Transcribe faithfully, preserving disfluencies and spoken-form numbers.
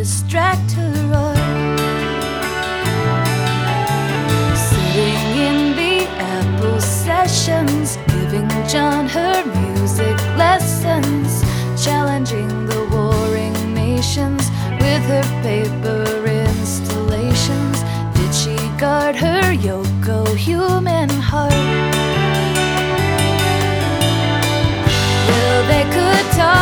distract her art. Sitting in the Apple sessions, giving John her music lessons, challenging the warring nations with her paper installations. Did she guard her Yoko human heart? Well, they could talk